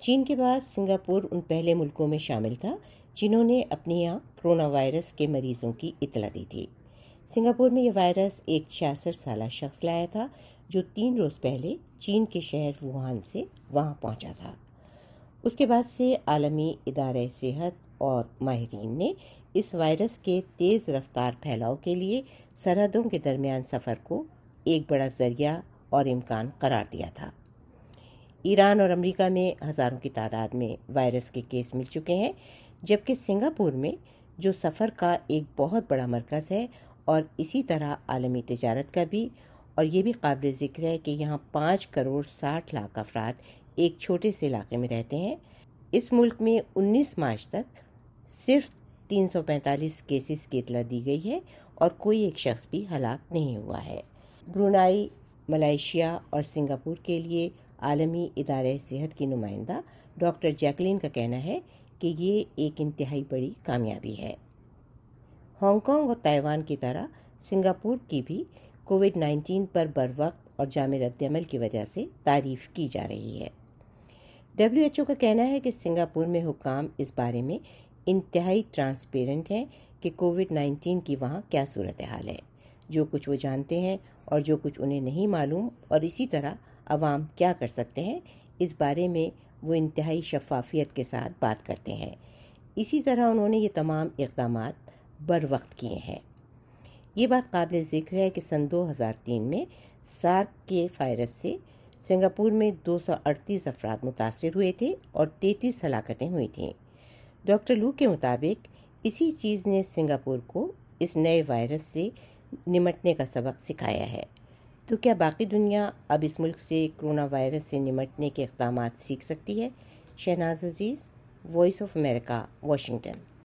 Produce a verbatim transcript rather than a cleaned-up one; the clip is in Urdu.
چین کے بعد سنگاپور ان پہلے ملکوں میں شامل تھا جنہوں نے اپنے یہاں کرونا وائرس کے مریضوں کی اطلاع دی تھی۔ سنگاپور میں یہ وائرس ایک چھیاسٹھ سالہ شخص لایا تھا جو تین روز پہلے چین کے شہر ووہان سے وہاں پہنچا تھا۔ اس کے بعد سے عالمی ادارہ صحت اور ماہرین نے اس وائرس کے تیز رفتار پھیلاؤ کے لیے سرحدوں کے درمیان سفر کو ایک بڑا ذریعہ اور امکان قرار دیا تھا۔ ایران اور امریکہ میں ہزاروں کی تعداد میں وائرس کے کیس مل چکے ہیں، جبکہ سنگاپور میں جو سفر کا ایک بہت بڑا مرکز ہے اور اسی طرح عالمی تجارت کا بھی، اور یہ بھی قابل ذکر ہے کہ یہاں پانچ کروڑ ساٹھ لاکھ افراد ایک چھوٹے سے علاقے میں رہتے ہیں۔ اس ملک میں انیس مارچ تک صرف تین سو پینتالیس کیسز کی اطلاع دی گئی ہے اور کوئی ایک شخص بھی ہلاک نہیں ہوا ہے۔ برونائی، ملائیشیا اور سنگاپور کے لیے عالمی ادارہ صحت کی نمائندہ ڈاکٹر جیکلین کا کہنا ہے کہ یہ ایک انتہائی بڑی کامیابی ہے۔ ہانگ کانگ اور تائیوان کی طرح سنگاپور کی بھی کووڈ نائنٹین پر بروقت اور جامع رد عمل کی وجہ سے تعریف کی جا رہی ہے۔ ڈبلیو ایچ او کا کہنا ہے کہ سنگاپور میں حکام اس بارے میں انتہائی ٹرانسپیرنٹ ہیں کہ کووڈ نائنٹین کی وہاں کیا صورتحال ہے۔ جو کچھ وہ جانتے ہیں اور جو کچھ انہیں نہیں معلوم، اور اسی طرح عوام کیا کر سکتے ہیں، اس بارے میں وہ انتہائی شفافیت کے ساتھ بات کرتے ہیں۔ اسی طرح انہوں نے یہ تمام اقدامات بروقت کیے ہیں۔ یہ بات قابل ذکر ہے کہ سن دو ہزار تین میں سارک کے وائرس سے سنگاپور میں دو سو اڑتیس افراد متاثر ہوئے تھے اور تینتیس ہلاکتیں ہوئی تھیں۔ ڈاکٹر لو کے مطابق اسی چیز نے سنگاپور کو اس نئے وائرس سے نمٹنے کا سبق سکھایا ہے۔ تو کیا باقی دنیا اب اس ملک سے کرونا وائرس سے نمٹنے کے اقدامات سیکھ سکتی ہے؟ Shahnaz Aziz, voice of America, Washington.